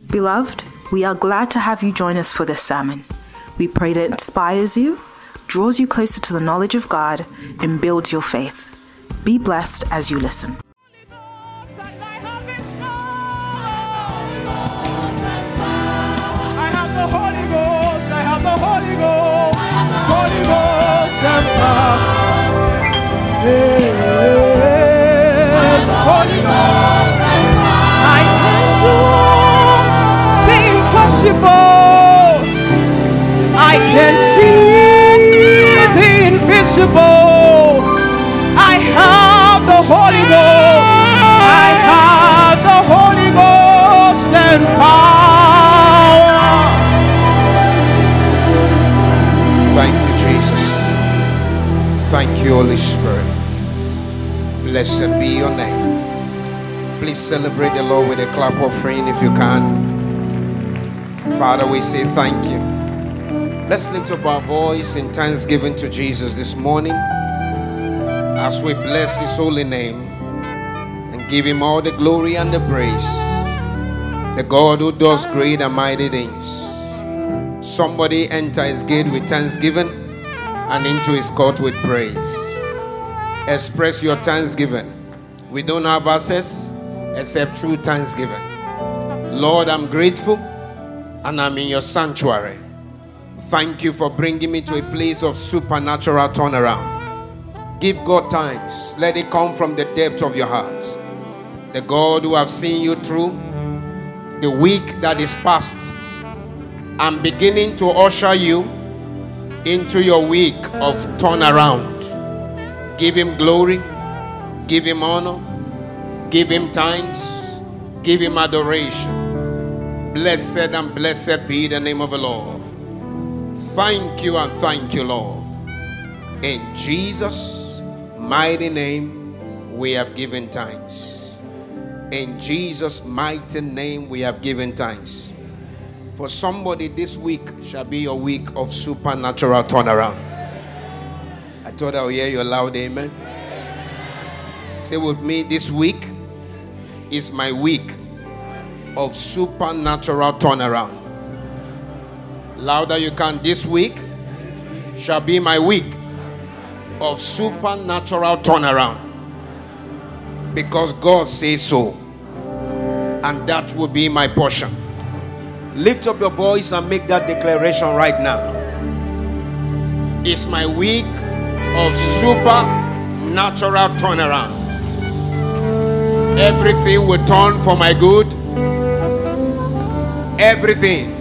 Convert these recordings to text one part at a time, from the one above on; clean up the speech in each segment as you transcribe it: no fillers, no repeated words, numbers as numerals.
Beloved, we are glad to have you join us for this sermon. We pray that it inspires you, draws you closer to the knowledge of God, and builds your faith. Be blessed as you listen. I can see the invisible. I have the Holy Ghost. I have the Holy Ghost and power. Thank you, Jesus. Thank you, Holy Spirit. Blessed be your name. Please celebrate the Lord with a clap offering if you can. Father, we say thank you. Let's lift up our voice in thanksgiving to Jesus this morning as we bless his holy name and give him all the glory and the praise. The God who does great and mighty things. Somebody enter his gate with thanksgiving and into his court with praise. Express your thanksgiving. We don't have access except through thanksgiving. Lord, I'm grateful and I'm in your sanctuary. Thank you for bringing me to a place of supernatural turnaround. Give God thanks. Let it come from the depth of your heart. The God who have seen you through the week that is past, I'm beginning to usher you into your week of turnaround. Give him glory, give him honor, give him thanks, give him adoration. Blessed and blessed be the name of the Lord. Thank you and thank you, Lord. In Jesus' mighty name, we have given thanks. In Jesus' mighty name, we have given thanks. For somebody, this week shall be your week of supernatural turnaround. I thought I would hear you loud, amen. Say with me, this week is my week of supernatural turnaround. Louder you can. This week shall be my week of supernatural turnaround. Because God says so. And that will be my portion. Lift up your voice and make that declaration right now. It's my week of supernatural turnaround. Everything will turn for my good. Everything.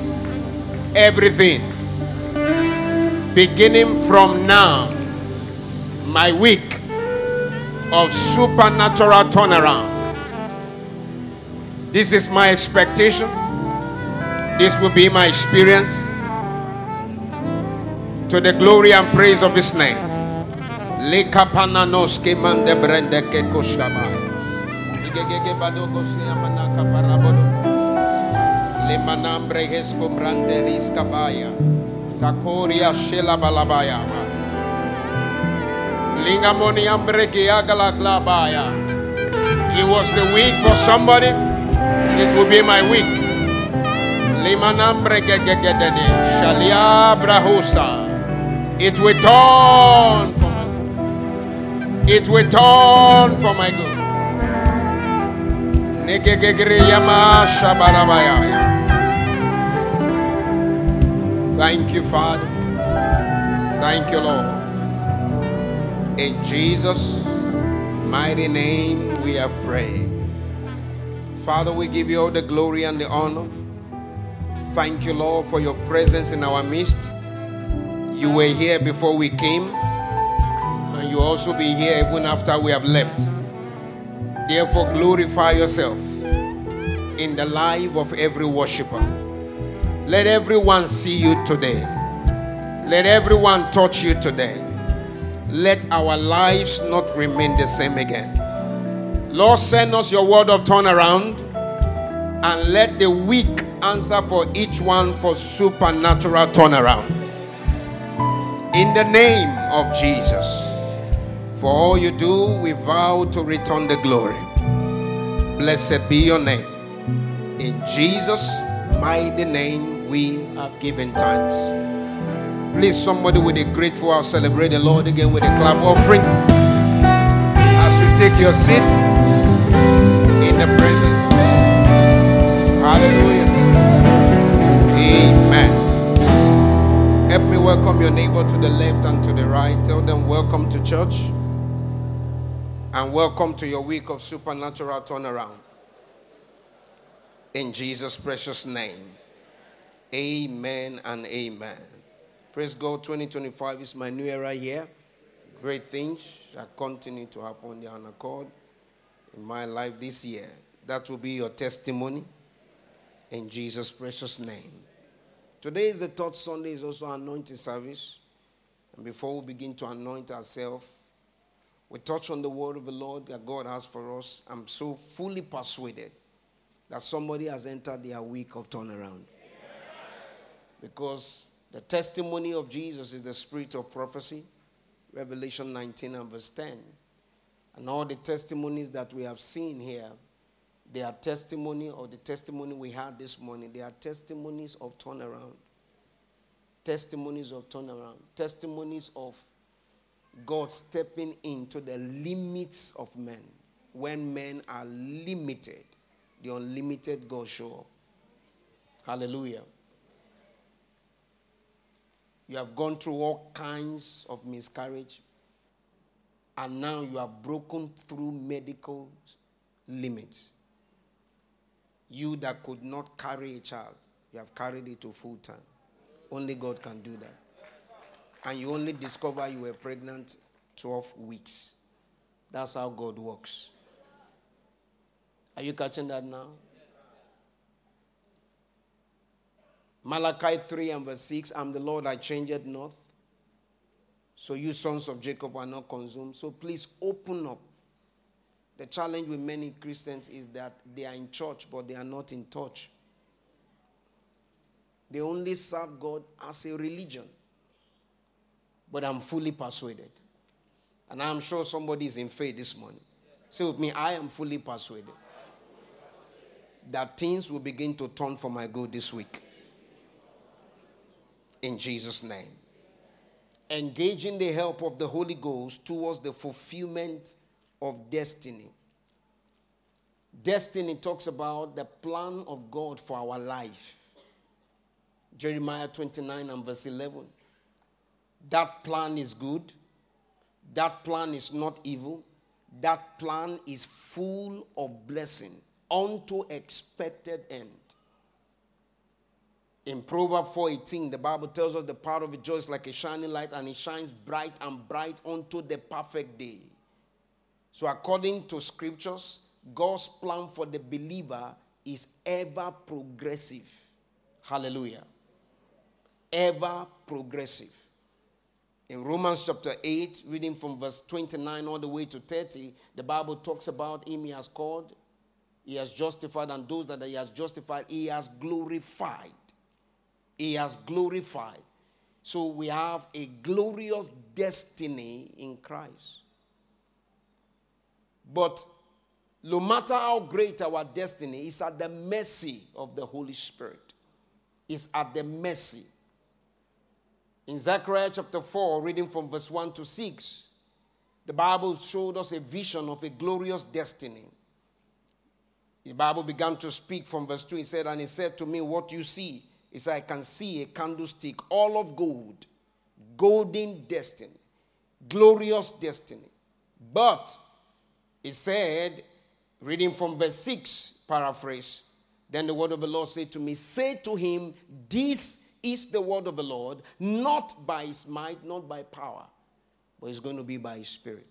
Beginning from now, my week of supernatural turnaround. This is my expectation. This will be my experience, to the glory and praise of his name. Lemanambre escombrante riscabaya, tacoria shela balabaya, lingamoniambre kiagala glabaya. It was the week for somebody. This will be my week. Limanambre gegegedede, shalia brahusa. It will turn for my good. It will turn for my good. Negegegriyama shabarabaya. Thank you, Father. Thank you, Lord. In Jesus' mighty name we have prayed. Father, we give you all the glory and the honor. Thank you, Lord, for your presence in our midst. You were here before we came, and you also be here even after we have left. Therefore, glorify yourself in the life of every worshiper. Let everyone see you today. Let everyone touch you today. Let our lives not remain the same again. Lord, send us your word of turnaround, and let the weak answer for each one for supernatural turnaround. In the name of Jesus. For all you do, we vow to return the glory. Blessed be your name. In Jesus' mighty name we have given thanks. Please, somebody with a grateful heart, celebrate the Lord again with a clap offering. As you take your seat in the presence. Hallelujah. Amen. Help me welcome your neighbor to the left and to the right. Tell them welcome to church. And welcome to your week of supernatural turnaround. In Jesus' precious name. Amen and amen. Praise God. 2025 is my new era year. Great things shall continue to happen on the own accord in my life this year. That will be your testimony. In Jesus' precious name. Today is the third Sunday. Is also anointing service. And before we begin to anoint ourselves, we touch on the word of the Lord that God has for us. I'm so fully persuaded that somebody has entered their week of turnaround. Because the testimony of Jesus is the spirit of prophecy. Revelation 19 and verse 10. And all the testimonies that we have seen here, they are testimony, or the testimony we had this morning, they are testimonies of turnaround. Testimonies of turnaround. Testimonies of God stepping into the limits of men. When men are limited, the unlimited God show up. Hallelujah. You have gone through all kinds of miscarriage, and now you have broken through medical limits. You that could not carry a child, you have carried it to full time. Only God can do that. And you only discover you were pregnant 12 weeks. That's how God works. Are you catching that now? Malachi 3 and verse 6, I'm the Lord, I changed not. So you sons of Jacob are not consumed. So please open up. The challenge with many Christians is that they are in church, but they are not in touch. They only serve God as a religion. But I'm fully persuaded. And I'm sure somebody is in faith this morning. Say with me, I am fully persuaded that things will begin to turn for my good this week. In Jesus' name. Engaging the help of the Holy Ghost towards the fulfillment of destiny. Destiny talks about the plan of God for our life. Jeremiah 29 and verse 11. That plan is good. That plan is not evil. That plan is full of blessing unto expected end. In Proverbs 4:18, the Bible tells us the power of joy is like a shining light, and it shines bright and bright unto the perfect day. So according to scriptures, God's plan for the believer is ever progressive. Hallelujah. Ever progressive. In Romans chapter 8, reading from verse 29 all the way to 30, the Bible talks about him he has called, he has justified, and those that he has justified, he has glorified. He has glorified. So we have a glorious destiny in Christ. But no matter how great our destiny, it's at the mercy of the Holy Spirit. It's at the mercy. In Zechariah chapter 4, reading from verse 1 to 6, the Bible showed us a vision of a glorious destiny. The Bible began to speak from verse 2. He said, and he said to me, what you see? He said, I can see a candlestick, all of gold, golden destiny, glorious destiny. But, he said, reading from verse 6, paraphrase, then the word of the Lord said to me, say to him, this is the word of the Lord, not by his might, not by power, but it's going to be by his spirit.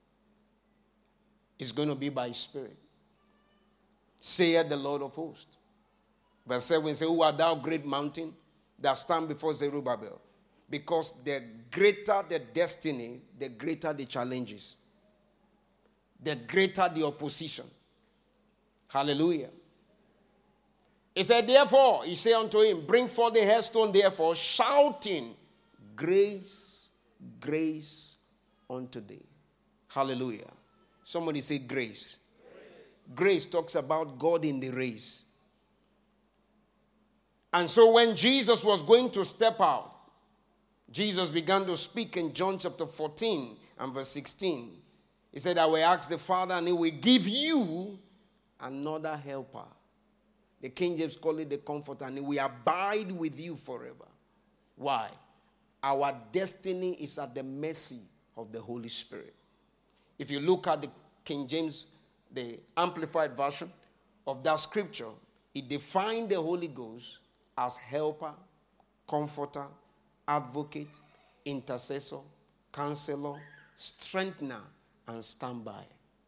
It's going to be by his spirit. Saith the Lord of hosts. Verse 7 says, who art thou, great mountain, that stand before Zerubbabel? Because the greater the destiny, the greater the challenges. The greater the opposition. Hallelujah. He said, therefore, he said unto him, bring forth the headstone, therefore, shouting, grace, grace unto thee. Hallelujah. Somebody say grace. Grace talks about God in the race. And so when Jesus was going to step out, Jesus began to speak in John chapter 14 and verse 16. He said, I will ask the Father and he will give you another helper. The King James call it the Comforter, and he will abide with you forever. Why? Our destiny is at the mercy of the Holy Spirit. If you look at the King James, the Amplified Version of that scripture, it defined the Holy Ghost as helper, comforter, advocate, intercessor, counselor, strengthener, and standby.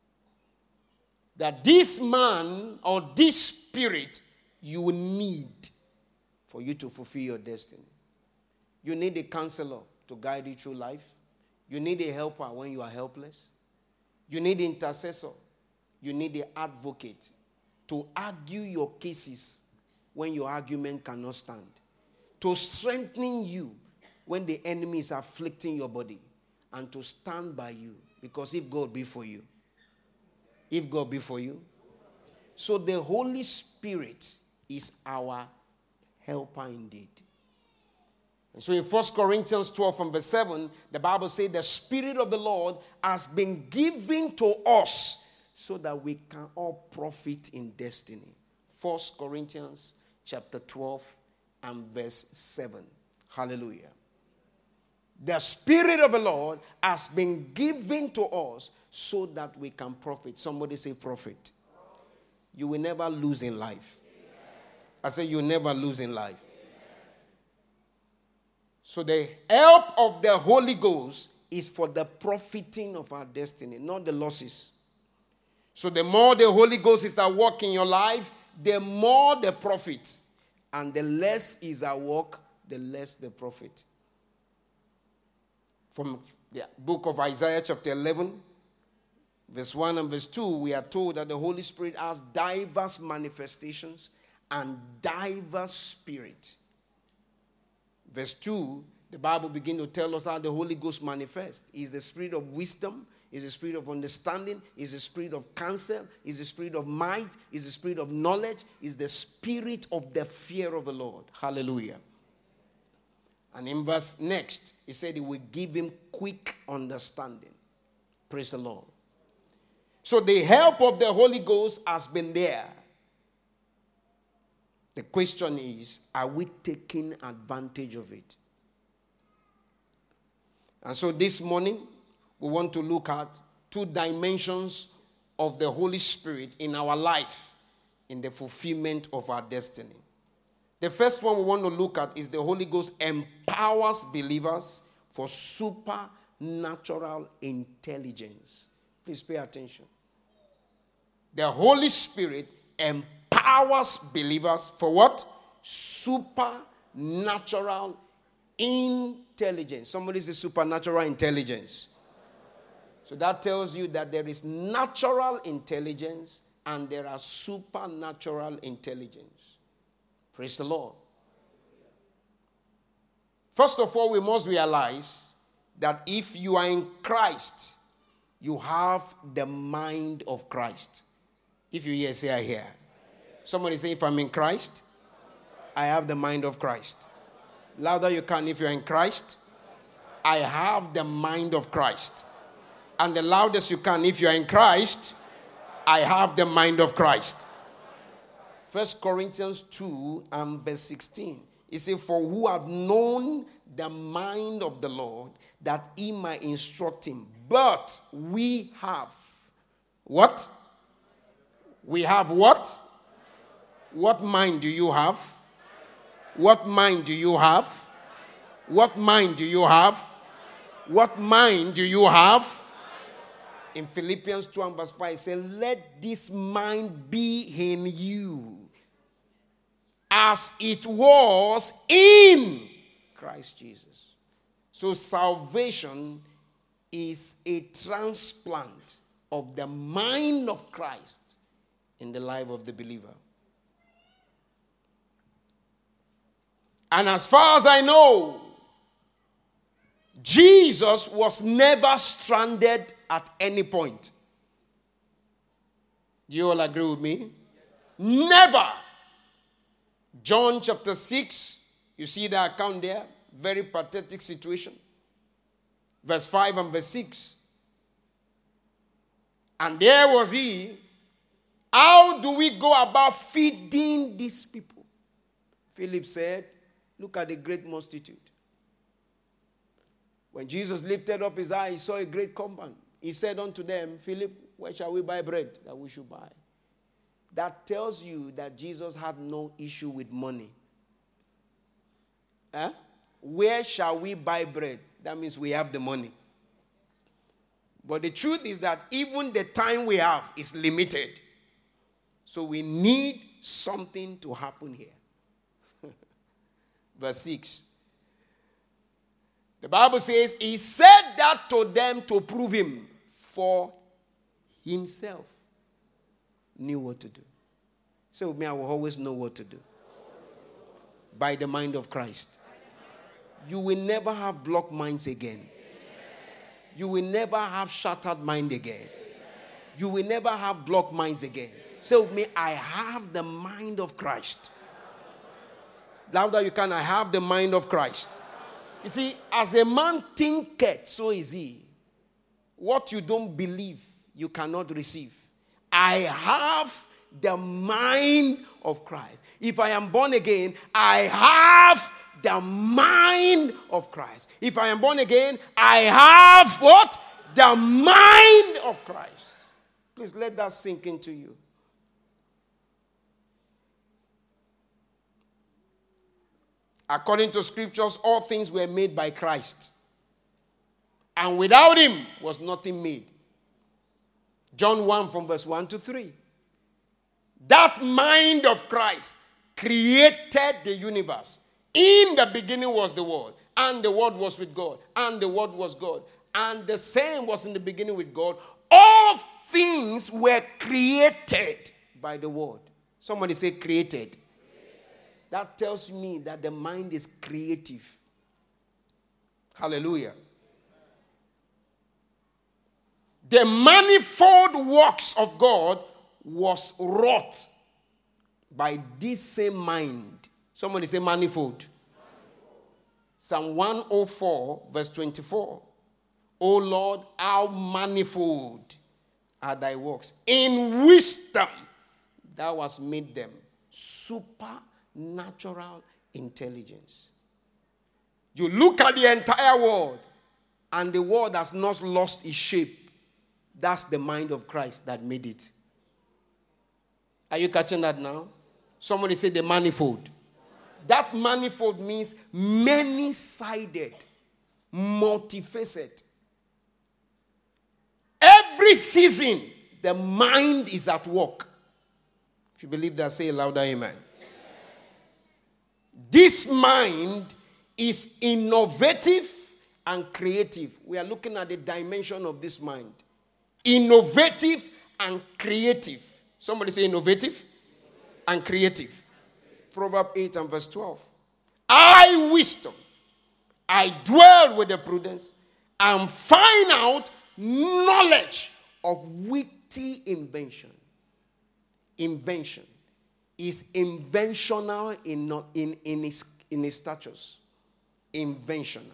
That this man or this spirit you need for you to fulfill your destiny. You need a counselor to guide you through life. You need a helper when you are helpless. You need an intercessor. You need an advocate to argue your cases when your argument cannot stand. To strengthen you when the enemy is afflicting your body. And to stand by you. Because if God be for you. If God be for you. So the Holy Spirit is our helper indeed. And so in 1 Corinthians 12 from verse 7, the Bible says the Spirit of the Lord has been given to us so that we can all profit in destiny. 1 Corinthians chapter 12 and verse 7. Hallelujah. The Spirit of the Lord has been given to us so that we can profit. Somebody say profit. You will never lose in life. I say you will never lose in life. So the help of the Holy Ghost is for the profiting of our destiny, not the losses. So the more the Holy Ghost is at work in your life, the more the profit. And the less is at work, the less the profit. From the book of Isaiah chapter 11, verse 1 and verse 2, we are told that the Holy Spirit has diverse manifestations and diverse spirit. Verse 2, the Bible begins to tell us how the Holy Ghost manifests. He is the spirit of wisdom, is the spirit of understanding, is the spirit of counsel, is the spirit of might, is the spirit of knowledge, is the spirit of the fear of the Lord. Hallelujah. And in verse next, he said he will give him quick understanding. Praise the Lord. So the help of the Holy Ghost has been there. The question is, are we taking advantage of it? And so this morning, we want to look at two dimensions of the Holy Spirit in our life, in the fulfillment of our destiny. The first one we want to look at is the Holy Ghost empowers believers for supernatural intelligence. Please pay attention. The Holy Spirit empowers believers for what? Supernatural intelligence. Somebody say supernatural intelligence. So that tells you that there is natural intelligence and there are supernatural intelligence. Praise the Lord. First of all, we must realize that if you are in Christ, you have the mind of Christ. If you hear, say I hear. Somebody say, if I'm in Christ, I have the mind of Christ. Louder you can. If you're in Christ, I have the mind of Christ. And the loudest you can, if you're in Christ, I have the mind of Christ. 1 Corinthians 2 and verse 16. It says, for who have known the mind of the Lord, that he might instruct him. But we have what? We have what? What mind do you have? What mind do you have? What mind do you have? What mind do you have? In Philippians 2 and verse 5, it says, let this mind be in you, as it was in Christ Jesus. So salvation is a transplant of the mind of Christ in the life of the believer. And as far as I know, Jesus was never stranded at any point. Do you all agree with me? Never. John chapter 6, you see the account there, very pathetic situation. Verse 5 and verse 6. And there was he. How do we go about feeding these people? Philip said, look at the great multitude. When Jesus lifted up his eye, he saw a great compound. He said unto them, Philip, where shall we buy bread that we should buy? That tells you that Jesus had no issue with money. Where shall we buy bread? That means we have the money. But the truth is that even the time we have is limited. So we need something to happen here. Verse 6. The Bible says, he said that to them to prove him, for himself knew what to do. So with me, I will always know what to do. By the mind of Christ. You will never have blocked minds again. You will never have shattered mind again. You will never have blocked minds again. Say with me, I have the mind of Christ. Louder you can, I have the mind of Christ. You see, as a man thinketh, so is he. What you don't believe, you cannot receive. I have the mind of Christ. If I am born again, I have the mind of Christ. If I am born again, I have what? The mind of Christ. Please let that sink into you. According to scriptures, all things were made by Christ. And without him was nothing made. John 1 from verse 1 to 3. That mind of Christ created the universe. In the beginning was the Word, and the Word was with God, and the Word was God. And the same was in the beginning with God. All things were created by the Word. Somebody say created. That tells me that the mind is creative. Hallelujah. The manifold works of God was wrought by this same mind. Somebody say manifold. Psalm 104 verse 24. O Lord, how manifold are thy works. In wisdom thou hast made them. Supernatural intelligence. You look at the entire world and the world has not lost its shape. That's the mind of Christ that made it. Are you catching that now? Somebody say the manifold. That manifold means many-sided, multifaceted. Every season, the mind is at work. If you believe that, say louder, amen. This mind is innovative and creative. We are looking at the dimension of this mind. Innovative and creative. Somebody say innovative and creative. Proverbs 8 and verse 12. I, wisdom, I dwell with the prudence and find out knowledge of witty invention. Invention is inventional in his status. Inventional.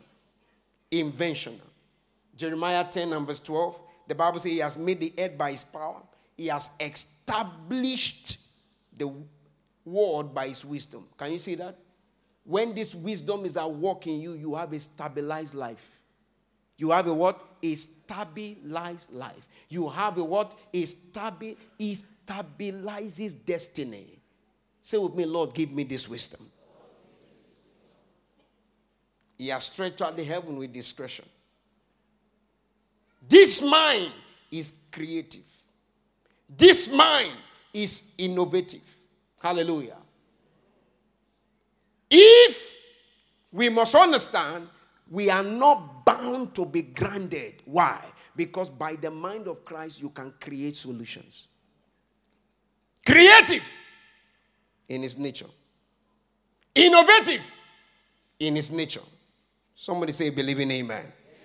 Jeremiah 10 and verse 12. The Bible says he has made the earth by his power. He has established the world by his wisdom. Can you see that? When this wisdom is at work in you, you have a stabilized life. You have a what? A stabilized life. You have a what? It stabilizes destiny. Say with me, Lord, give me this wisdom. He has stretched out the heaven with discretion. This mind is creative. This mind is innovative. Hallelujah. If we must understand, we are not bound to be granted. Why? Because by the mind of Christ, you can create solutions. Creative in his nature. Innovative in his nature. Somebody say, believe in amen.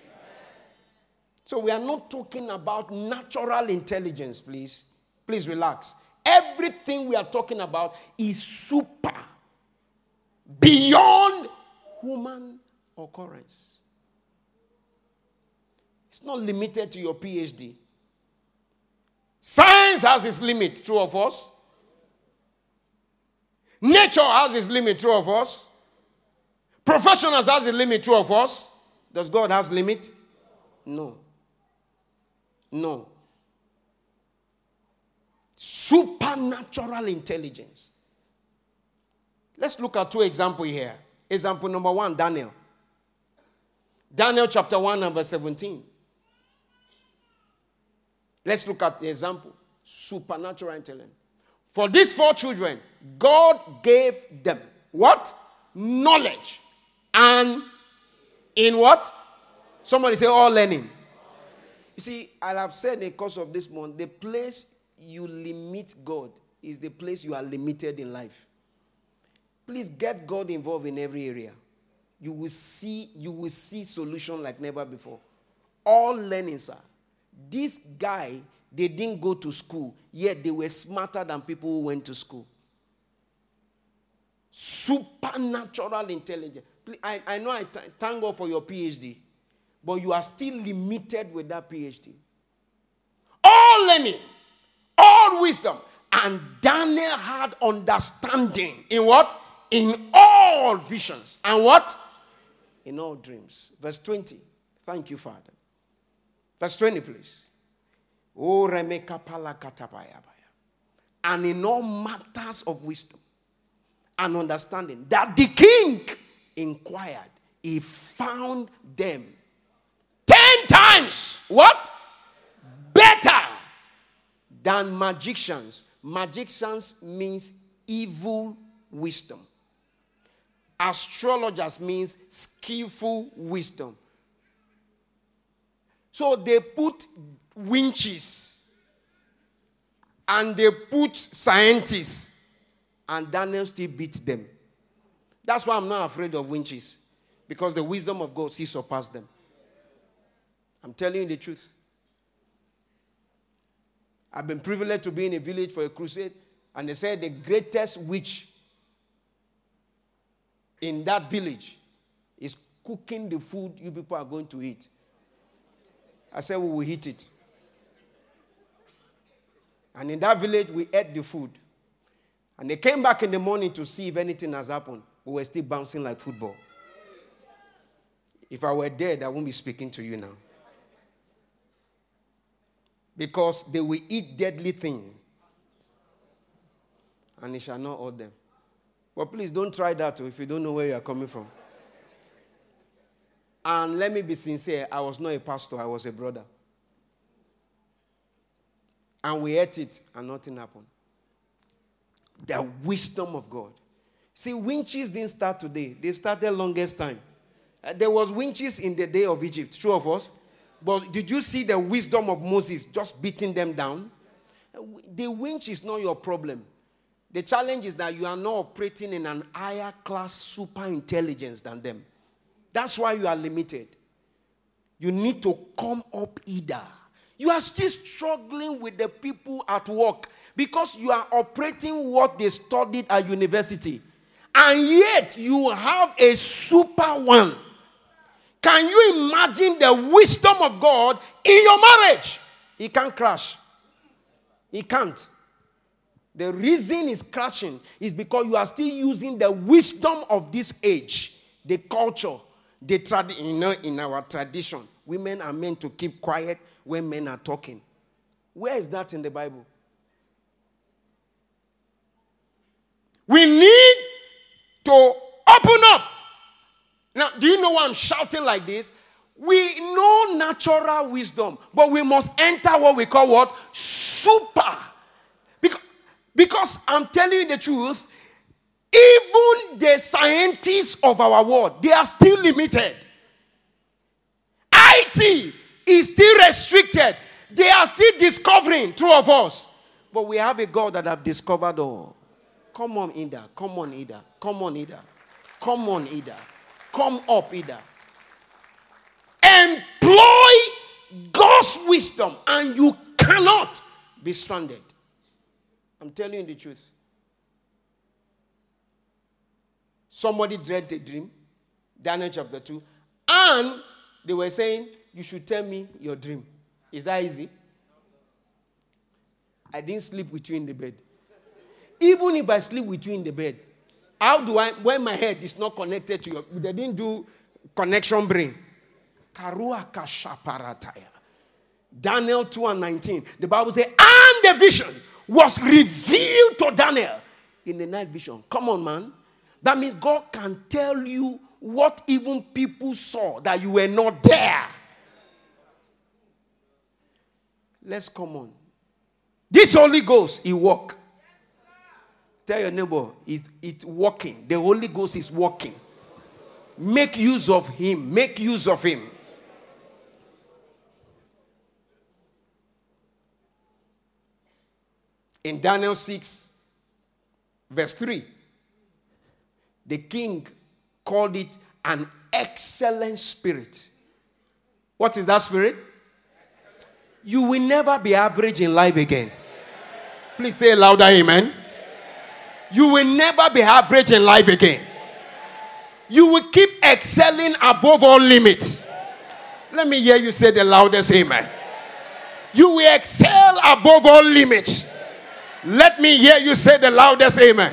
So we are not talking about natural intelligence, please. Please relax. Everything we are talking about is supernatural human occurrence. It's not limited to your PhD. Science has its limit, true of us. Nature has its limit, true of us. Professionals has its limit, true of us. Does God have limit? No. No. Supernatural intelligence. Let's look at two examples here. Example number 1, Daniel. Daniel chapter 1 and verse 17. Let's look at the example. Supernatural intelligence. For these 4 children, God gave them what? Knowledge. And in what? Somebody say all learning. You see, I have said in the course of this month, the place you limit God is the place you are limited in life. Please get God involved in every area. You will see solution like never before. All learning, sir. This guy, they didn't go to school, yet they were smarter than people who went to school. Supernatural intelligence. I know I thank God for your PhD, but you are still limited with that PhD. All learning, all wisdom. And Daniel had understanding in what? In all visions. And what? In all dreams. Verse 20. Thank you, Father. Verse 20, please. Oh, Remeka Palakatabaya. And in all matters of wisdom and understanding, that the king inquired, he found them 10 times what? Better than magicians. Magicians means evil wisdom. Astrologers means skillful wisdom. So they put winches and they put scientists, and Daniel still beat them. That's why I'm not afraid of winches, because the wisdom of God still surpasses them. I'm telling you the truth. I've been privileged to be in a village for a crusade, and they said the greatest witch in that village is cooking the food you people are going to eat. I said, we will eat it. And in that village, we ate the food. And they came back in the morning to see if anything has happened. We were still bouncing like football. If I were dead, I wouldn't be speaking to you now. Because they will eat deadly things. And it shall not hurt them. But please don't try that if you don't know where you are coming from. And let me be sincere, I was not a pastor, I was a brother. And we ate it and nothing happened. The wisdom of God. See, winches didn't start today. They've started longest time. There was winches in the day of Egypt, true of us. But did you see the wisdom of Moses just beating them down? The winch is not your problem. The challenge is that you are not operating in an higher class super intelligence than them. That's why you are limited. You need to come up either. You are still struggling with the people at work because you are operating what they studied at university. And yet you have a super one. Can you imagine the wisdom of God in your marriage? It can't crash. It can't. The reason it's crashing is because you are still using the wisdom of this age, the culture, in our tradition. Women are meant to keep quiet when men are talking. Where is that in the Bible? We need to open up. Now, do you know why I'm shouting like this? We know natural wisdom, but we must enter what we call what? Super. Because I'm telling you the truth, even the scientists of our world, they are still limited. IT is still restricted. They are still discovering, true of us. But we have a God that have discovered all. Come on, Ida. Come on, Ida. Come on, Ida. Come on, Ida. Come up, Ida. Employ God's wisdom and you cannot be stranded. I'm telling you the truth. Somebody dreamt a dream. Daniel chapter 2. And they were saying, you should tell me your dream. Is that easy? I didn't sleep with you in the bed. Even if I sleep with you in the bed, how do I, when my head is not connected to your, they didn't do connection brain. Karua kashaparataya. Daniel 2:19. The Bible says, and the vision was revealed to Daniel in the night vision. Come on, man. That means God can tell you what even people saw that you were not there. Let's come on. This Holy Ghost, he walk. Tell your neighbor, it's walking. The Holy Ghost is walking. Make use of him. Make use of him. In Daniel 6, verse 3, the king called it an excellent spirit. What is that spirit? You will never be average in life again. Please say louder, amen. You will never be average in life again. You will keep excelling above all limits. Let me hear you say the loudest amen. You will excel above all limits. Let me hear you say the loudest amen.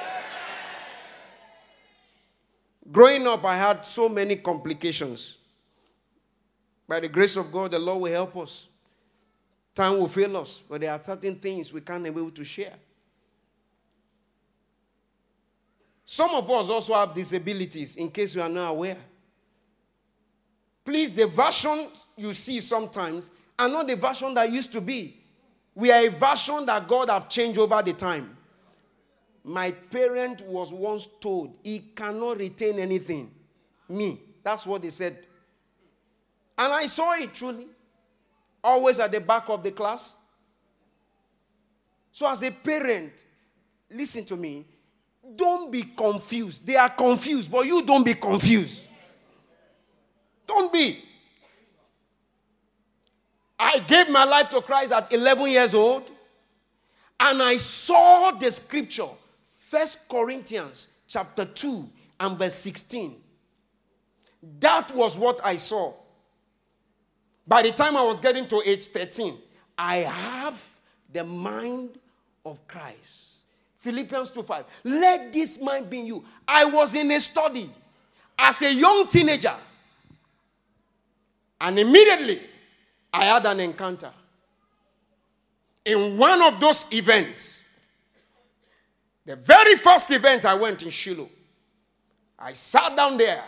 Growing up, I had so many complications. By the grace of God, the Lord will help us. Time will fail us, but there are certain things we can't be able to share. Some of us also have disabilities, in case you are not aware. Please, the version you see sometimes are not the version that used to be. We are a version that God have changed over the time. My parent was once told he cannot retain anything. Me. That's what they said. And I saw it truly. Always at the back of the class. So as a parent, listen to me. Don't be confused. They are confused, but you don't be confused. Don't be. I gave my life to Christ at 11 years old. And I saw the scripture. 1 Corinthians chapter 2 and verse 16. That was what I saw. By the time I was getting to age 13, I have the mind of Christ. Philippians 2:5. Let this mind be in you. I was in a study as a young teenager. And immediately, I had an encounter. In one of those events, the very first event I went in Shiloh, I sat down there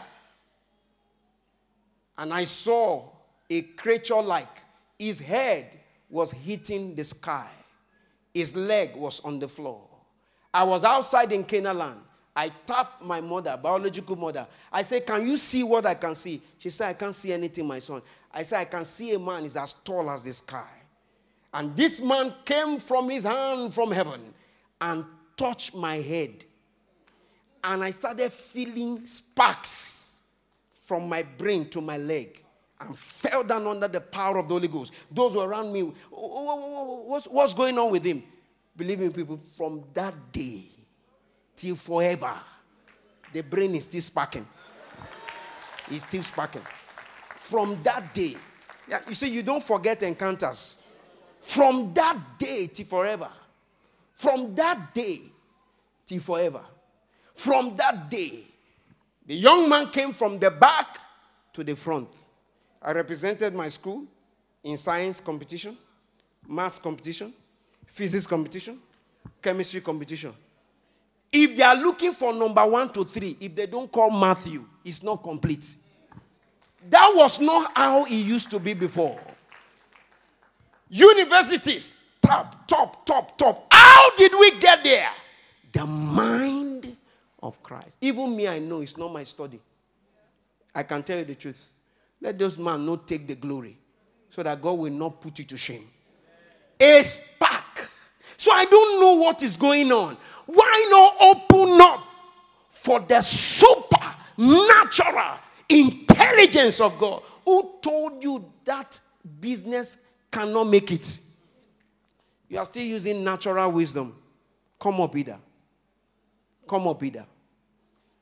and I saw a creature like his head was hitting the sky. His leg was on the floor. I was outside in Canaan land. I tapped my mother, biological mother. I said, can you see what I can see? She said, I can't see anything, my son. I said, I can see a man is as tall as the sky. And this man came from his hand from heaven and touched my head. And I started feeling sparks from my brain to my leg. And fell down under the power of the Holy Ghost. Those who were around me, what's going on with him? Believe me, people, from that day till forever, the brain is still sparking. It's still sparking. From that day, yeah, you see, you don't forget encounters. From that day till forever. From that day till forever. From that day, the young man came from the back to the front. I represented my school in science competition, maths competition, physics competition, chemistry competition. If they are looking for number 1 to 3, if they don't call Matthew, it's not complete. That was not how it used to be before. Universities, top. How did we get there? The mind of Christ. Even me, I know it's not my study. I can tell you the truth. Let those men not take the glory so that God will not put you to shame. A spark. So I don't know what is going on. Why not open up for the supernatural intelligence of God? Who told you that business cannot make it? You are still using natural wisdom. Come up, Ida. Come up, Ida.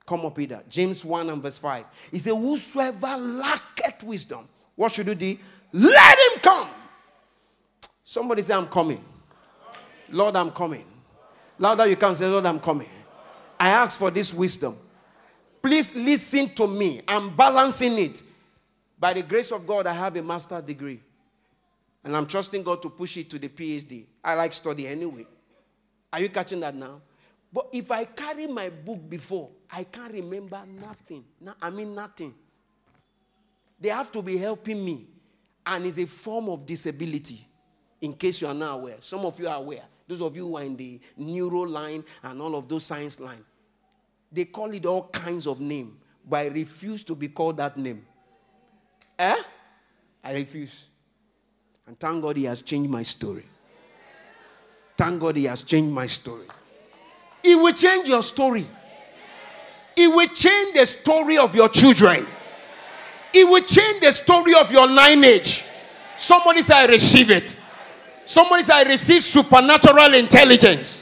Come up with that. James 1 and verse 5. He said, whosoever lacketh wisdom, what should you do? Let him come. Somebody say, I'm coming. Lord, I'm coming. Louder you can say, Lord, I'm coming. I ask for this wisdom. Please listen to me. I'm balancing it. By the grace of God, I have a master's degree. And I'm trusting God to push it to the PhD. I like study anyway. Are you catching that now? But if I carry my book before, I can't remember nothing. Nothing. They have to be helping me. And it's a form of disability. In case you are not aware. Some of you are aware. Those of you who are in the neuro line and all of those science line. They call it all kinds of names. But I refuse to be called that name. I refuse. And thank God he has changed my story. Thank God he has changed my story. He will change your story. It will change the story of your children. It will change the story of your lineage. Somebody say, I receive it. Somebody say, I receive supernatural intelligence.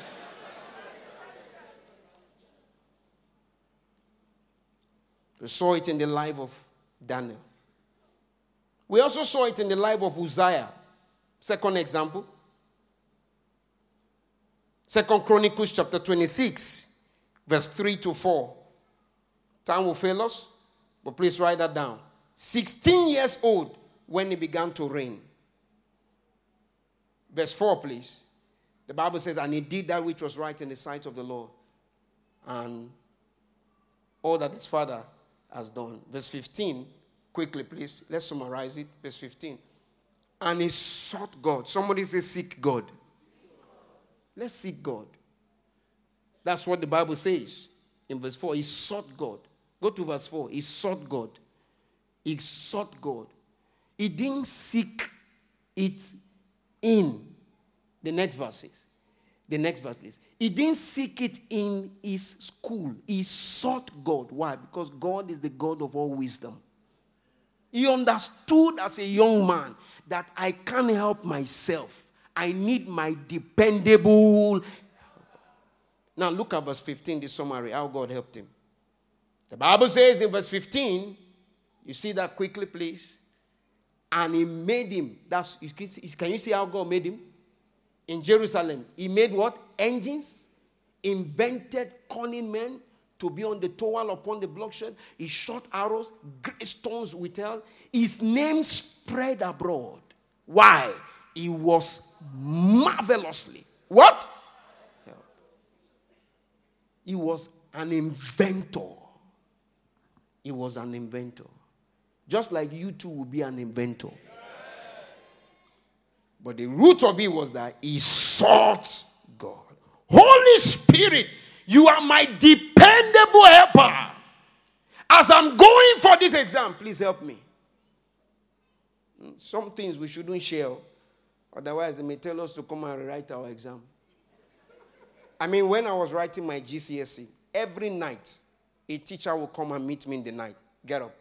We saw it in the life of Daniel. We also saw it in the life of Uzziah. Second example. 2 Chronicles chapter 26, verse 3 to 4. Time will fail us, but please write that down. 16 years old when he began to reign. Verse 4, please. The Bible says, and he did that which was right in the sight of the Lord. And all that his father has done. Verse 15, quickly please. Let's summarize it. Verse 15. And he sought God. Somebody say, seek God. Let's seek God. That's what the Bible says. In verse 4, he sought God. Go to verse 4. He sought God. He sought God. He didn't seek it in the next verses. The next verse, please. He didn't seek it in his school. He sought God. Why? Because God is the God of all wisdom. He understood as a young man that I can't help myself. I need my dependable. Now look at verse 15, the summary, how God helped him. The Bible says in verse 15, you see that quickly, please. And he made him. Can you see how God made him? In Jerusalem, he made what? Engines. Invented cunning men to be on the tower upon the bloodshed. He shot arrows, great stones withheld. His name spread abroad. Why? He was marvelously. What? He was an inventor. He was an inventor. Just like you too will be an inventor. But the root of it was that he sought God. Holy Spirit, you are my dependable helper. As I'm going for this exam, please help me. Some things we shouldn't share. Otherwise, they may tell us to come and rewrite our exam. I mean, when I was writing my GCSE, every night, a teacher will come and meet me in the night. Get up.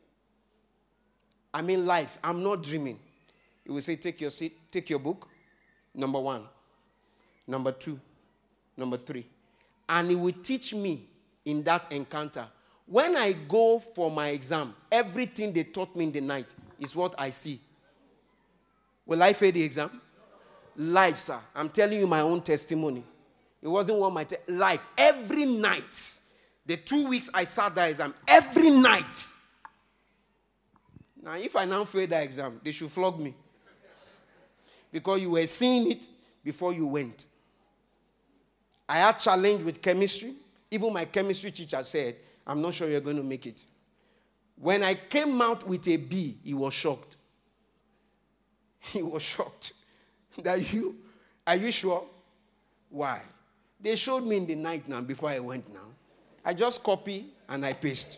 I mean, life. I'm not dreaming. He will say, take your seat, take your book. Number 1. Number 2. Number 3. And he will teach me in that encounter. When I go for my exam, everything they taught me in the night is what I see. Will I fail the exam? Life, sir. I'm telling you my own testimony. It wasn't one my life. Every night. The 2 weeks I sat that exam. Every night. Now, if I now fail that exam, they should flog me. Because you were seeing it before you went. I had challenge with chemistry. Even my chemistry teacher said, I'm not sure you're going to make it. When I came out with a B, he was shocked. He was shocked. Are you sure? Why? They showed me in the night now before I went now. I just copy and I paste.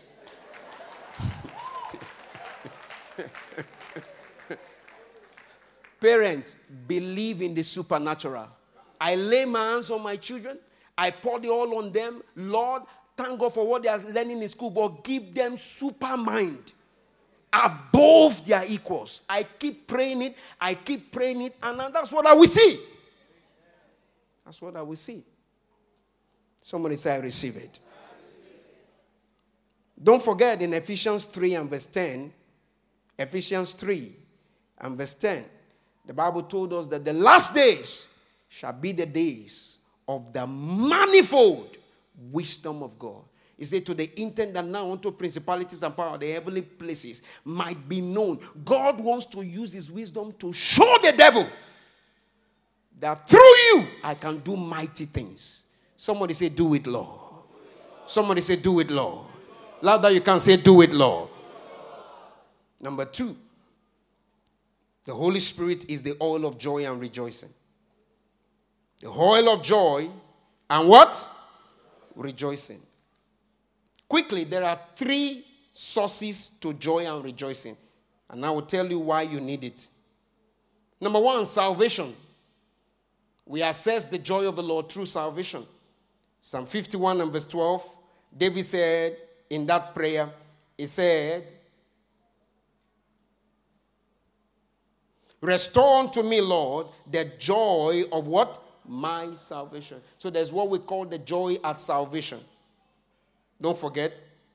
Parents, believe in the supernatural. I lay my hands on my children. I pour the oil on them. Lord, thank God for what they are learning in school, but give them super mind above their equals. I keep praying it. And that's what I will see. That's what I will see. Somebody say, I receive it. Don't forget in Ephesians 3 and verse 10, Ephesians 3 and verse 10, the Bible told us that the last days shall be the days of the manifold wisdom of God. He said, to the intent that now unto principalities and power, the heavenly places might be known. God wants to use his wisdom to show the devil that through you, I can do mighty things. Somebody say, do it, Lord. Somebody say, do it, Lord. Louder you can say, do it, Lord. Number 2, the Holy Spirit is the oil of joy and rejoicing. The oil of joy and what? Rejoicing. Quickly, there are 3 sources to joy and rejoicing. And I will tell you why you need it. Number 1, salvation. We access the joy of the Lord through salvation. Psalm 51 and verse 12, David said in that prayer, he said, restore unto me, Lord, the joy of what? My salvation. So there's what we call the joy at salvation. Don't forget.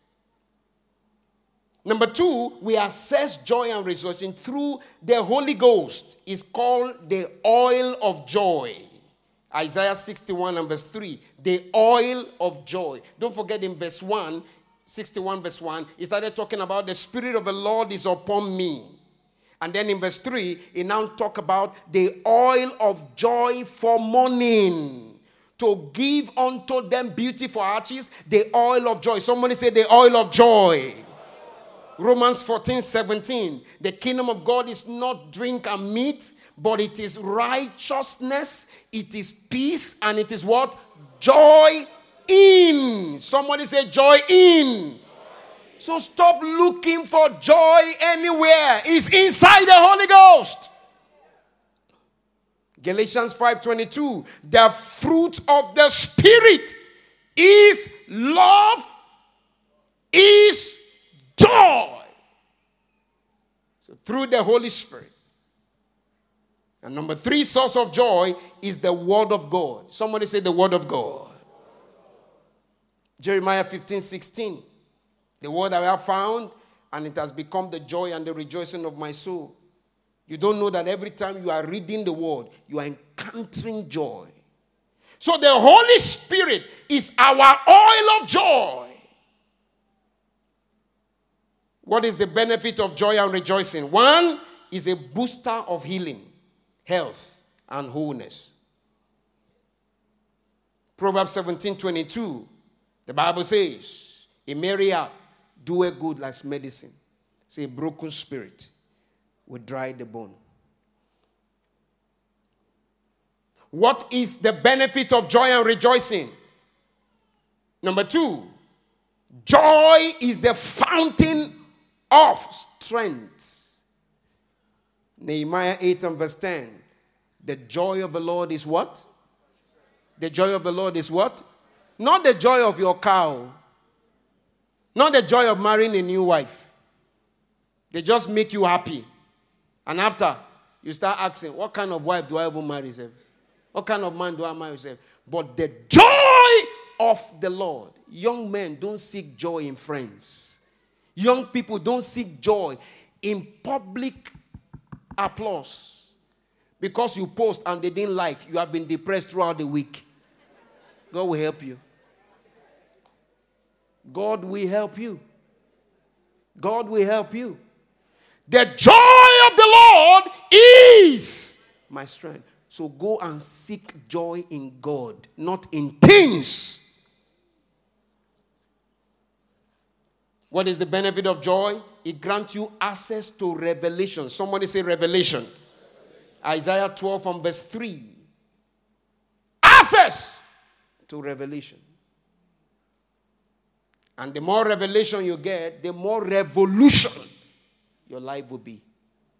Number 2, we access joy and rejoicing through the Holy Ghost. It's called the oil of joy. Isaiah 61 and verse 3. The oil of joy. Don't forget in verse 1, 61 verse 1, he started talking about the Spirit of the Lord is upon me. And then in verse 3, he now talk about the oil of joy for mourning. To give unto them beauty for ashes, the oil of joy. Somebody say the oil of joy. Romans 14:17. The kingdom of God is not drink and meat, but it is righteousness, it is peace, and it is what? Joy in. Somebody say joy in. So stop looking for joy anywhere. It's inside the Holy Ghost. Galatians 5:22. The fruit of the Spirit is love, is joy. So through the Holy Spirit. And number 3 source of joy is the Word of God. Somebody say the Word of God. Jeremiah 15:16. The word I have found, and it has become the joy and the rejoicing of my soul. You don't know that every time you are reading the word, you are encountering joy. So the Holy Spirit is our oil of joy. What is the benefit of joy and rejoicing? 1 is a booster of healing, health, and wholeness. Proverbs 17:22, the Bible says, a merry heart doeth good like medicine. Say, a broken spirit will dry the bone. What is the benefit of joy and rejoicing? Number 2, joy is the fountain of strength. Nehemiah 8 and verse 10. The joy of the Lord is what? The joy of the Lord is what? Not the joy of your cow. Not the joy of marrying a new wife. They just make you happy. And after, you start asking, what kind of wife do I ever marry? What kind of man do I marry? But the joy of the Lord. Young men don't seek joy in friends. Young people don't seek joy in public applause. Because you post and they didn't like, you have been depressed throughout the week. God will help you. God will help you. God will help you. The joy of the Lord is my strength. So go and seek joy in God, not in things. What is the benefit of joy? It grants you access to revelation. Somebody say revelation. Isaiah 12 from verse 3. Access to revelation. And the more revelation you get, the more revolution your life will be.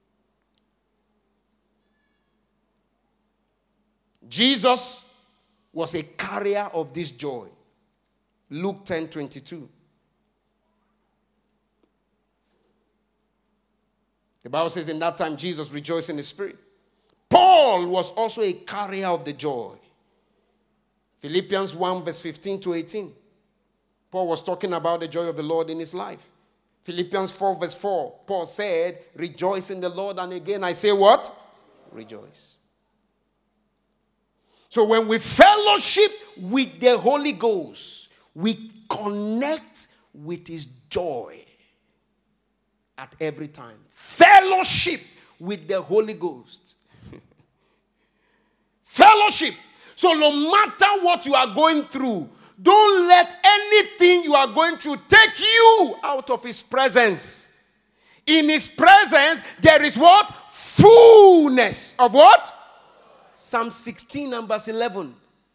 Jesus was a carrier of this joy. Luke 10:22. The Bible says in that time Jesus rejoiced in the Spirit. Paul was also a carrier of the joy. Philippians 1 verse 15 to 18. Paul was talking about the joy of the Lord in his life. Philippians 4 verse 4, Paul said, rejoice in the Lord. And again I say what? Rejoice. So when we fellowship with the Holy Ghost, we connect with his joy at every time. Fellowship with the Holy Ghost. Fellowship. So no matter what you are going through, don't let anything you are going through take you out of his presence. In his presence, there is what? Fullness of what? Psalm 16 and verse 11.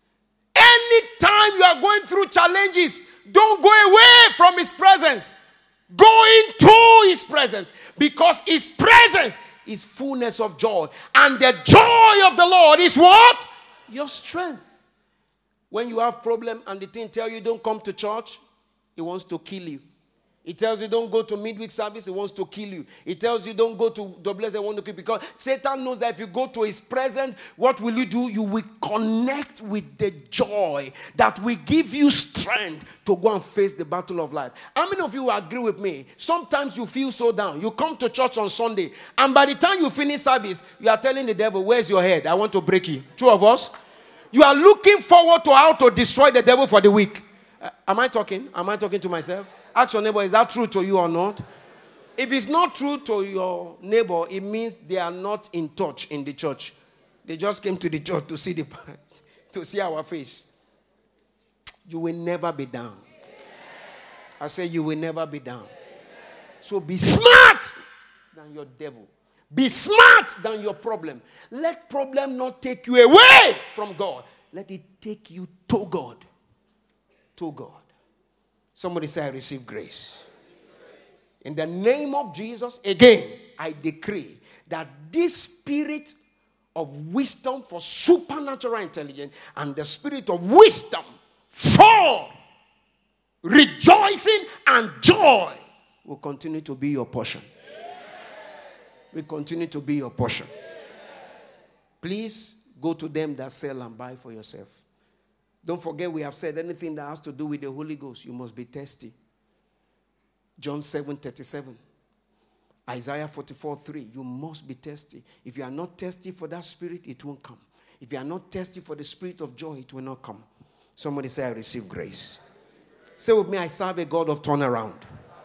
Anytime you are going through challenges, don't go away from his presence. Go into his presence. Because his presence is fullness of joy. And the joy of the Lord is what? Your strength. When you have problem and the thing tell you don't come to church, it wants to kill you. It tells you don't go to midweek service, it wants to kill you. It tells you don't go to WS, it wants to kill you. Because Satan knows that if you go to his presence, what will you do? You will connect with the joy that will give you strength to go and face the battle of life. How many of you agree with me? Sometimes you feel so down. You come to church on Sunday, and by the time you finish service, you are telling the devil, where's your head? I want to break you. Two of us. You are looking forward to how to destroy the devil for the week. Am I talking? Am I talking to myself? Ask your neighbor, is that true to you or not? If it's not true to your neighbor, it means they are not in touch in the church. They just came to the church to see our face. You will never be down. I say you will never be down. So be smart than your devil. Be smart than your problem. Let problem not take you away from God. Let it take you to God. To God. Somebody say, I receive grace. In the name of Jesus, again, I decree that this spirit of wisdom for supernatural intelligence and the spirit of wisdom for rejoicing and joy will continue to be your portion. Will continue to be your portion. Please go to them that sell and buy for yourself. Don't forget, we have said anything that has to do with the Holy Ghost, you must be thirsty. John 7:37. Isaiah 44:3. You must be thirsty. If you are not thirsty for that spirit, it won't come. If you are not thirsty for the spirit of joy, it will not come. Somebody say, I receive grace. Say with me, I serve a God of turnaround.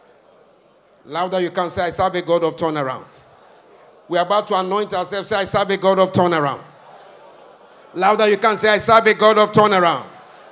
Louder you can say, I serve a God of turnaround. We're about to anoint ourselves. Say, I serve a God of turnaround. Louder you can say, I serve a God of turnaround.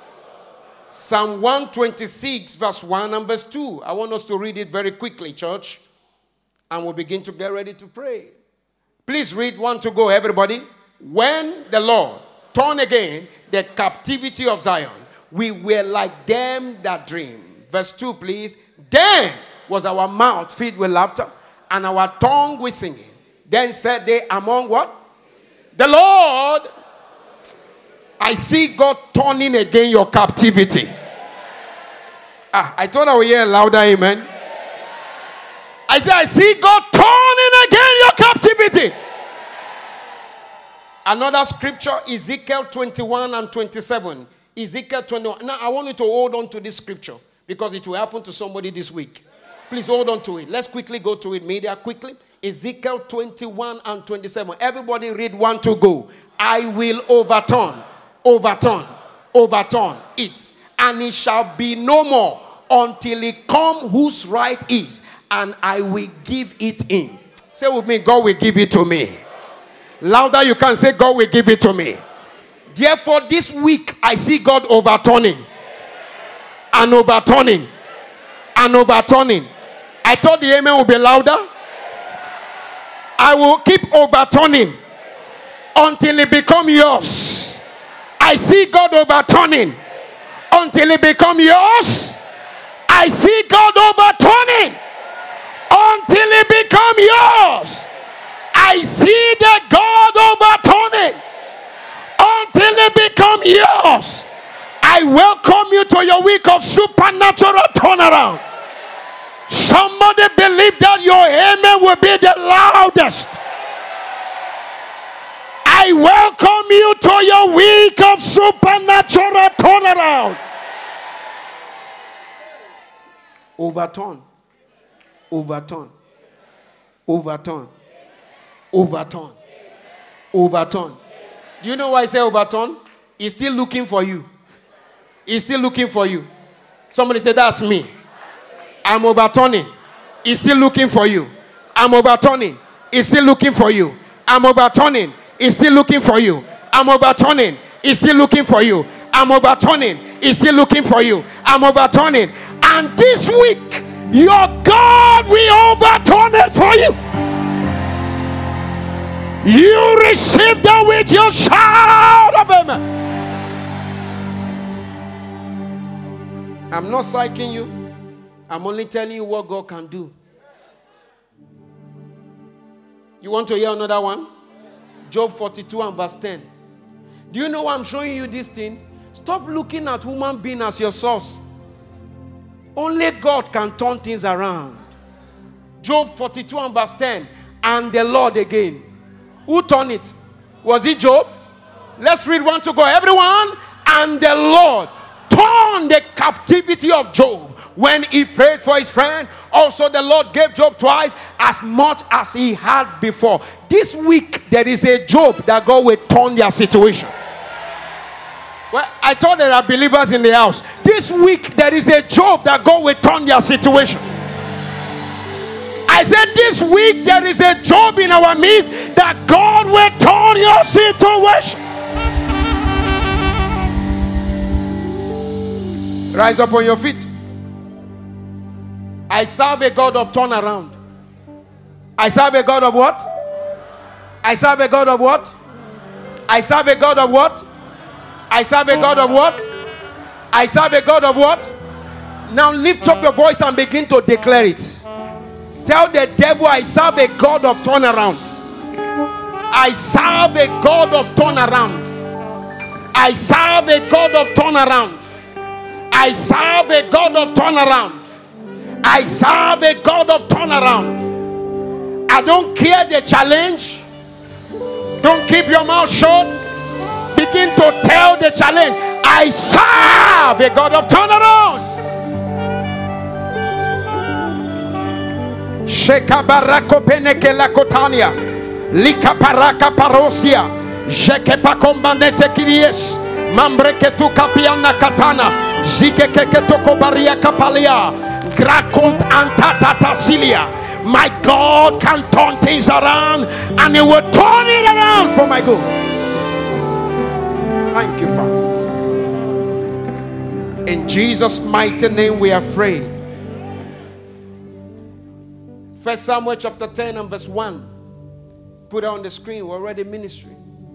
Psalm 126 verse 1 and verse 2. I want us to read it very quickly, church. And we'll begin to get ready to pray. Please read 1 to go, everybody. When the Lord turned again the captivity of Zion, we were like them that dream. Verse 2, please. Then was our mouth filled with laughter and our tongue with singing. Then said they among what? The Lord. I see God turning again your captivity. I thought I would hear louder, amen. I said, I see God turning again your captivity. Another scripture, Ezekiel 21 and 27. Ezekiel 21. Now, I want you to hold on to this scripture because it will happen to somebody this week. Please hold on to it. Let's quickly go to it, media, quickly. Ezekiel 21 and 27. Everybody read 1 to go. I will overturn it, and it shall be no more until it come whose right is, and I will give it in. Say with me, God will give it to me. Louder you can say, God will give it to me. Therefore, this week I see God overturning and overturning and overturning. I thought the amen would be louder. I will keep overturning until it become yours. I see God overturning until it become yours. I see God overturning until it become yours. I see the God overturning until it become yours. I welcome you to your week of supernatural turnaround. Somebody believe that your amen will be the loudest. I welcome you to your week of supernatural turnaround. Overturn. Overturn. Overturn. Overturn. Overturn. Do you know why I say overturn? He's still looking for you. He's still looking for you. Somebody say, that's me. I'm overturning. He's still looking for you. I'm overturning. He's still looking for you. I'm overturning. He's still looking for you. I'm overturning. He's still looking for you. I'm overturning. He's still looking for you. I'm overturning. And this week, your God will overturn it for you. You receive that with your shout of amen. I'm not psyching you. I'm only telling you what God can do. You want to hear another one? Job 42 and verse 10. Do you know why I'm showing you this thing? Stop looking at human being as your source. Only God can turn things around. Job 42 and verse 10. And the Lord again. Who turned it? Was it Job? Let's read one to go. Everyone. And the Lord turned the captivity of Job when he prayed for his friend. Also the Lord gave Job twice as much as he had before. This week there is a Job that God will turn their situation. Well, I thought there are believers in the house. This week there is a Job that God will turn their situation. I said this week there is a Job in our midst that God will turn your situation. Rise up on your feet. I serve a God of turnaround. I serve a God of what? I serve a God of what? I serve a God of what? I serve a God of what? I serve a God of what? Now lift up your voice and begin to declare it. Tell the devil, I serve a God of turnaround. I serve a God of turnaround. I serve a God of turnaround. I serve a God of turnaround. I serve a God of turnaround. I don't care the challenge. Don't keep your mouth shut. Begin to tell the challenge, I serve a God of turnaround. Sheka barako peneke la kotania. Lika paraka parosia. Jeke pakombanete kiries. Mambreke tu kapiana katana. Zike keke toko baria kapalia. Grakont antata silia. My God can turn things around, and He will turn it around for my good. Thank you, Father. In Jesus' mighty name we are prayed. 1 Samuel chapter 10 and verse 1. Put it on the screen. We're already ministering.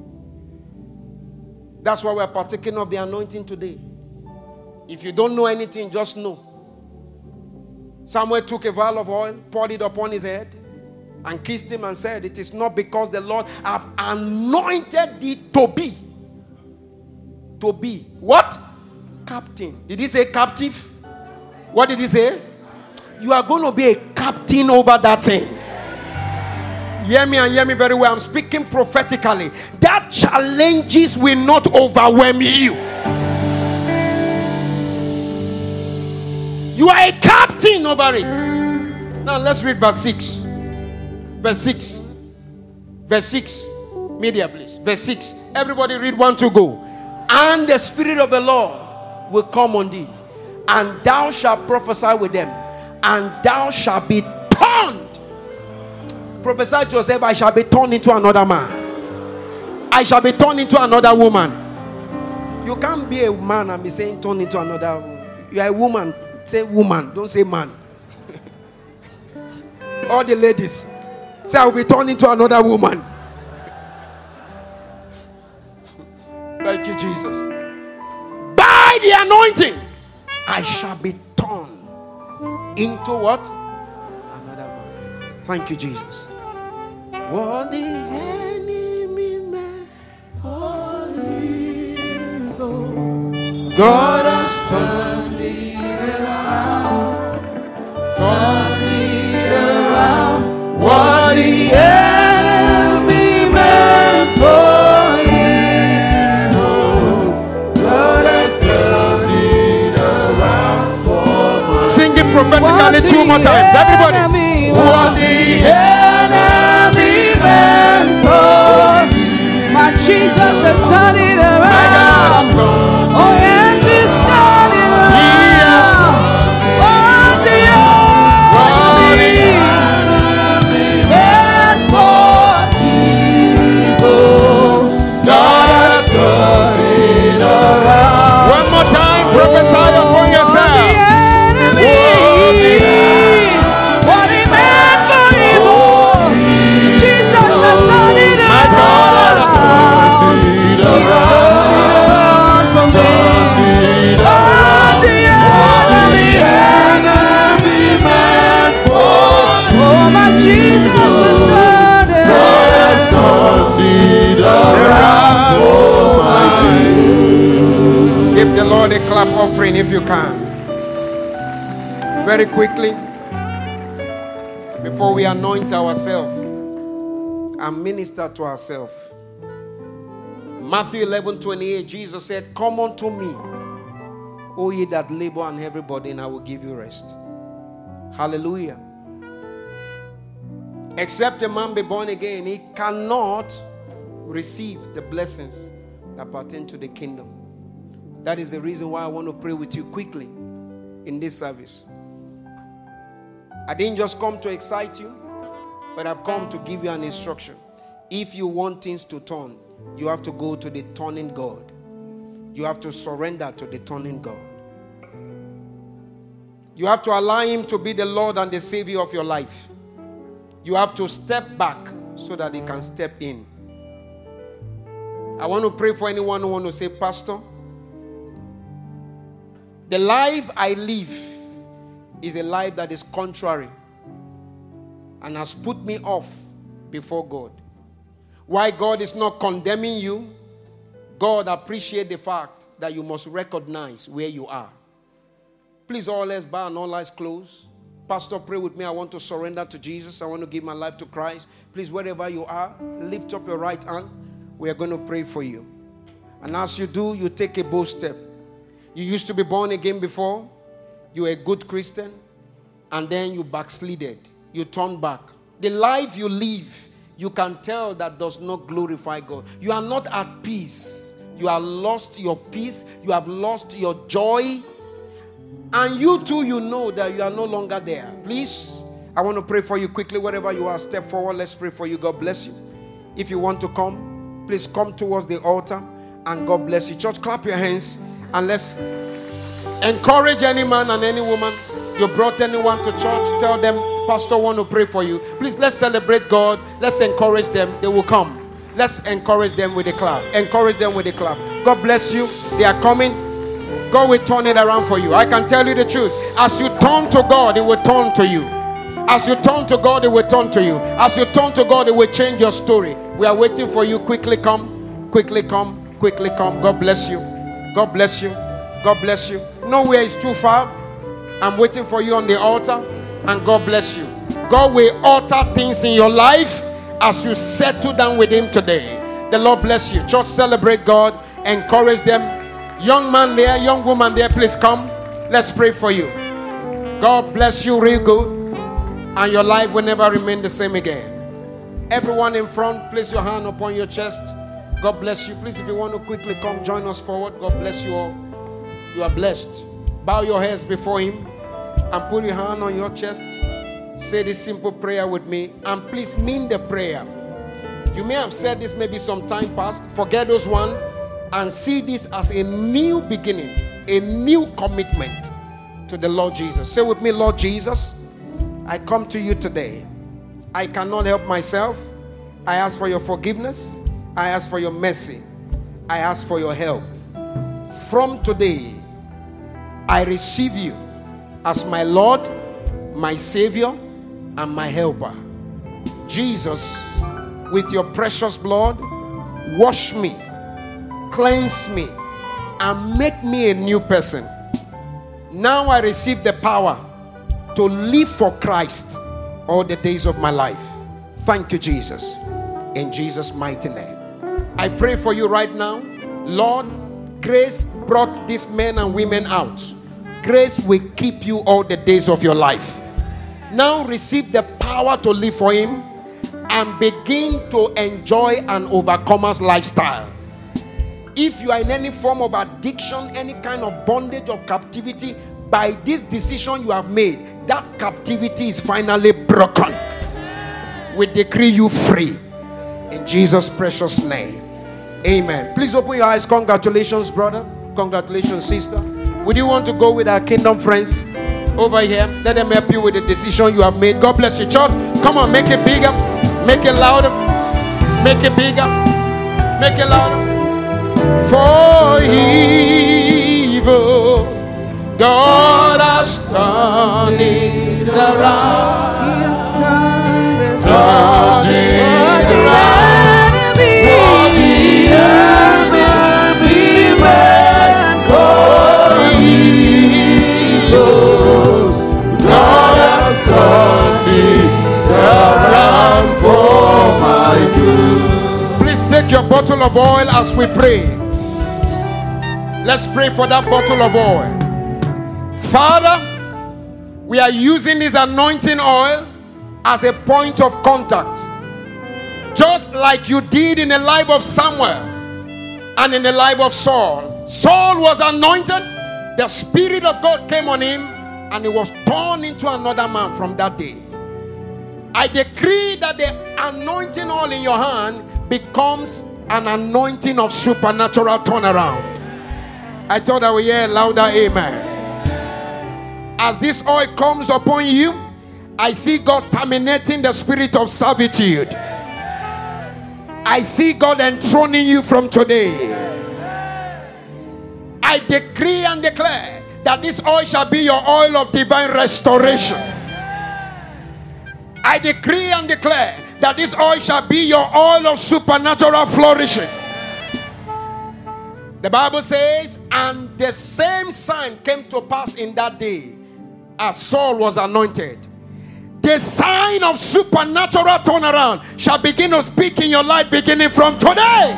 That's why we're partaking of the anointing today. If you don't know anything, just know. Samuel took a vial of oil, poured it upon his head, and kissed him and said, it is not because the Lord have anointed thee to be. To be. What? Captain. Did he say captive? What did he say? You are going to be a captain over that thing. Hear me and hear me very well. I'm speaking prophetically. That challenges will not overwhelm you. You are a captain over it. Now let's read verse 6. Verse 6. Verse 6. Media, please. Verse 6. Everybody read 1 to go. And the Spirit of the Lord will come on thee, and thou shalt prophesy with them, and thou shalt be turned. Prophesy to yourself, I shall be turned into another man. I shall be turned into another woman. You can't be a man and be saying turned into another woman. You are a woman. Say woman, don't say man. All the ladies say, I will be turned into another woman. Thank you, Jesus. By the anointing, I shall be turned into what? Another man. Thank you, Jesus. What the enemy meant for evil, God has turned it around. Turn it around. What the enemy meant for evil, God has turned it around for good. Sing it prophetically 2 more times. Everybody. What the enemy meant for my Jesus is turning around. Oh yes, he's turning around. What the enemy meant for evil, God has turned it around. One more time, prophesy upon yourself. What he meant for evil, Jesus has done it around. He turned it around for me. Oh, the enemy meant for oh, my Jesus has done it around for my Give the Lord a clap offering if you can. Very quickly, before we anoint ourselves and minister to ourselves. Matthew 11:28, Jesus said, "Come unto me, O ye that labor and heavy burden, and I will give you rest." Hallelujah. Except a man be born again, he cannot receive the blessings that pertain to the kingdom. That is the reason why I want to pray with you quickly in this service. I didn't just come to excite you, but I've come to give you an instruction. If you want things to turn, you have to go to the turning God. You have to surrender to the turning God. You have to allow him to be the Lord and the Savior of your life. You have to step back so that he can step in. I want to pray for anyone who wants to say, Pastor, the life I live is a life that is contrary and has put me off before God. Why God is not condemning you, God appreciates the fact that you must recognize where you are. Please, all eyes bow and all eyes closed. Pastor, pray with me. I want to surrender to Jesus. I want to give my life to Christ. Please, wherever you are, lift up your right hand. We are going to pray for you. And as you do, you take a bold step. You used to be born again before. You were a good Christian. And then you backslided. You turned back. The life you live, you can tell that does not glorify God. You are not at peace. You have lost your peace. You have lost your joy. And you too, you know that you are no longer there. Please, I want to pray for you quickly. Wherever you are, step forward. Let's pray for you. God bless you. If you want to come, please come towards the altar. And God bless you. Church, clap your hands. And let's encourage any man and any woman. You brought anyone to church, tell them, Pastor, want to pray for you. Please, let's celebrate God. Let's encourage them. They will come. Let's encourage them with a clap. Encourage them with a clap. God bless you. They are coming. God will turn it around for you. I can tell you the truth. As you turn to God, it will turn to you. As you turn to God, it will turn to you. As you turn to God, it will change your story. We are waiting for you. Quickly come. Quickly come. Quickly come. God bless you. God bless you. God bless you. Nowhere is too far. I'm waiting for you on the altar. And God bless you. God will alter things in your life as you settle down with him today. The Lord bless you. Church, celebrate God. Encourage them. Young man there, young woman there, please come. Let's pray for you. God bless you real good. And your life will never remain the same again. Everyone in front, place your hand upon your chest. God bless you. Please, if you want to quickly come, join us forward. God bless you all. You are blessed. Bow your heads before him and put your hand on your chest. Say this simple prayer with me. And please mean the prayer. You may have said this maybe some time past. Forget those one. And see this as a new beginning, a new commitment to the Lord Jesus. Say with me, Lord Jesus, I come to you today. I cannot help myself. I ask for your forgiveness. I ask for your mercy. I ask for your help. From today, I receive you as my Lord, my Savior, and my helper. Jesus, with your precious blood, wash me, cleanse me, and make me a new person. Now I receive the power to live for Christ all the days of my life. Thank you, Jesus. In Jesus' mighty name. I pray for you right now. Lord, grace brought these men and women out grace will keep you all the days of your life. Now receive the power to live for Him and begin to enjoy an overcomer's lifestyle. If you are in any form of addiction, any kind of bondage or captivity, by this decision you have made, that captivity is finally broken. We decree you free in Jesus' precious name. Amen. Please open your eyes. Congratulations, brother. Congratulations, sister. Would you want to go with our kingdom friends over here? Let them help you with the decision you have made. God bless you, church. Come on, make it bigger, make it louder, make it bigger, make it louder. For evil, God has turned it around. He has turned it Turned it around. For the enemy meant for evil, God has turned it around for my good. Please take your bottle of oil as we pray. Let's pray for that bottle of oil. Father, we are using this anointing oil as a point of contact, just like you did in the life of Samuel and in the life of Saul. Saul was anointed, the Spirit of God came on him, and he was turned into another man from that day. I decree that the anointing oil in your hand becomes an anointing of supernatural turnaround. I thought I would hear a louder amen. As this oil comes upon you, I see God terminating the spirit of servitude. I see God enthroning you from today. I decree and declare that this oil shall be your oil of divine restoration. I decree and declare that this oil shall be your oil of supernatural flourishing. The Bible says, and the same sign came to pass in that day as Saul was anointed. The sign of supernatural turnaround shall begin to speak in your life beginning from today.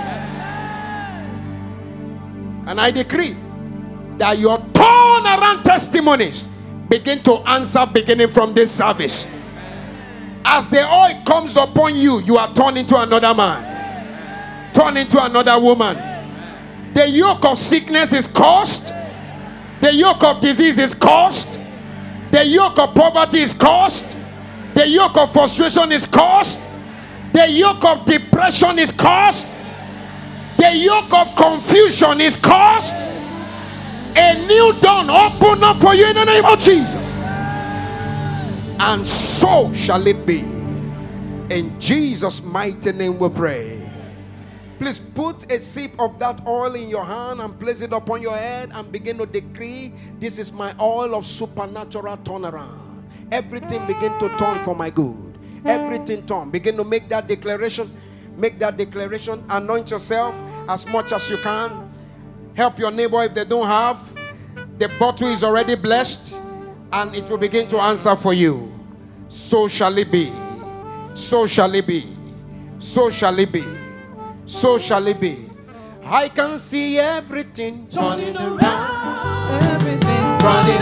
And I decree that your turnaround testimonies begin to answer beginning from this service. As the oil comes upon you, you are turned into another man, turned into another woman. The yoke of sickness is cursed. The yoke of disease is cursed. The yoke of poverty is cursed. The yoke of frustration is cursed. The yoke of depression is cursed. The yoke of confusion is cursed. A new dawn open up for you in the name of Jesus. And so shall it be. In Jesus' mighty name we pray. Please put a sip of that oil in your hand and place it upon your head and begin to decree, this is my oil of supernatural turnaround. Everything begin to turn for my good. Everything turn. Begin to make that declaration. Make that declaration. Anoint yourself as much as you can. Help your neighbor if they don't have. The bottle is already blessed and it will begin to answer for you. So shall it be. So shall it be. So shall it be. So shall it be. I can see everything Turning around, everything turning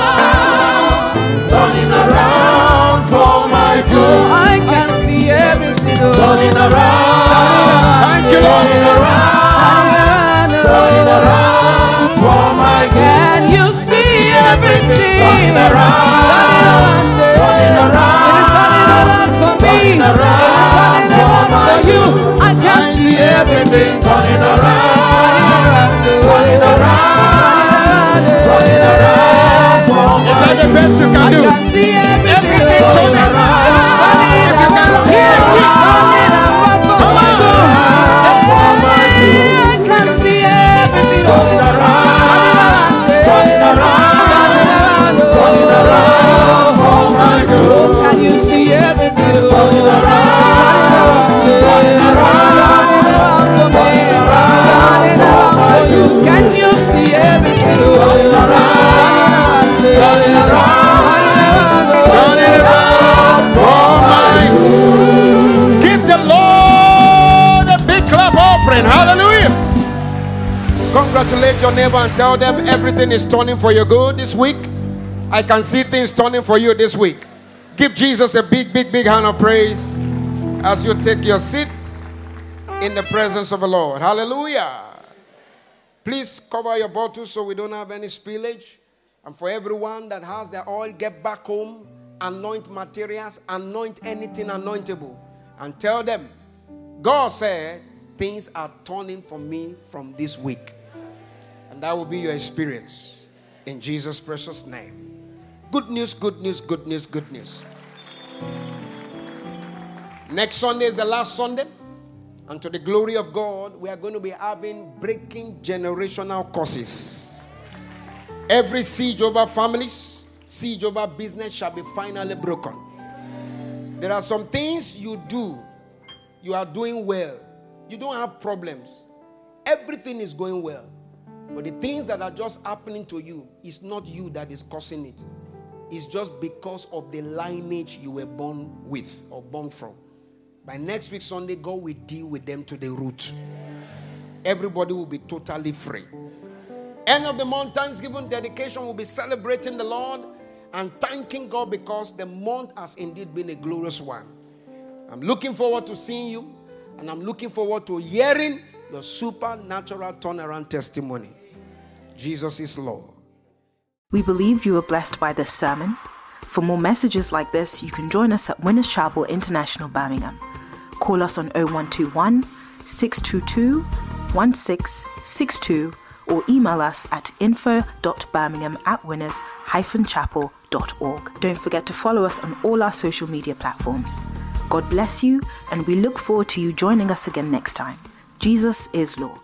around for my good. I can see everything turning around, Thank you, turning around for my good. Can you see everything turning around, turning around for me, turning around for you? I can see everything turning around, turning around for Is that the best you can do? I can see everything turning around. If you can see everything turning around for my good. I can see everything turning around, turning around, turning around. your neighbor and tell them everything is turning for your good this week. I can see things turning for you this week. Give Jesus a big, big, big hand of praise as you take your seat in the presence of the Lord. Hallelujah. Please cover your bottles so we don't have any spillage. And for everyone that has their oil, get back home, anoint materials, anoint anything anointable, and tell them, God said, things are turning for me from this week. And that will be your experience. In Jesus' precious name. Good news, good news, good news, good news. Next Sunday is the last Sunday. And to the glory of God, we are going to be having breaking generational curses. Every siege over families, siege over business shall be finally broken. There are some things you do, you are doing well. You don't have problems. Everything is going well. But the things that are just happening to you, it's not you that is causing it. It's just because of the lineage you were born with or born from. By next week Sunday, God will deal with them to the root. Everybody will be totally free. End of the month, Thanksgiving dedication, will be celebrating the Lord and thanking God because the month has indeed been a glorious one. I'm looking forward to seeing you, and I'm looking forward to hearing your supernatural turnaround testimony. Jesus is Lord. We believe you were blessed by this sermon. For more messages like this, you can join us at Winners Chapel International, Birmingham. Call us on 0121 622 1662 or email us at info.birmingham@winners-chapel.org. Don't forget to follow us on all our social media platforms. God bless you, and we look forward to you joining us again next time. Jesus is Lord.